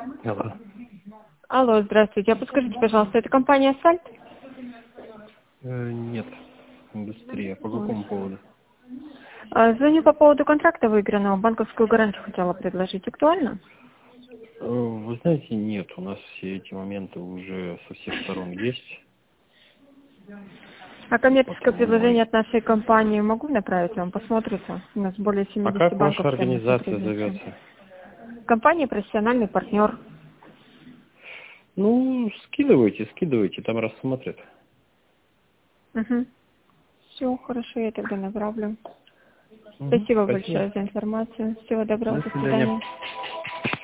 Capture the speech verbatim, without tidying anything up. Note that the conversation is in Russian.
Алло. Алло, здравствуйте. А подскажите, пожалуйста, это компания «Асфальт»? Э, нет, индустрия. По Ой. какому поводу? А, Звоню по поводу контракта выигранного. Банковскую гарантию хотела предложить. Актуально? Э, Вы знаете, нет, у нас все эти моменты уже со всех сторон есть. А коммерческое Потому мы... предложение от нашей компании могу направить вам? Посмотрите. У нас более А семидесяти как ваша банков с нами организация сотрудничаем. зовется? Компания «Профессиональный партнер». Ну, скидывайте, скидывайте, там рассмотрят. Угу. Все, хорошо, я тогда направлю. Мгм, Спасибо спасибо. большое за информацию. Всего доброго, До до свидания. свидания.